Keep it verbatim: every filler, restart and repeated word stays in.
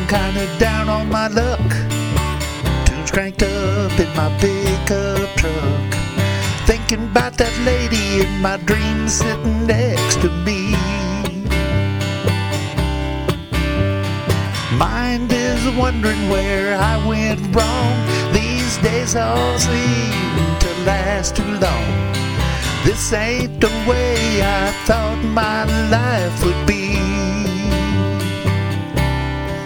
kinda down on my luck. Tunes cranked up in my pickup truck, thinking about that lady in my dreams sitting next to me. Mind is wondering where I went wrong. These days all seem to last too long. This ain't the way I thought my life would be.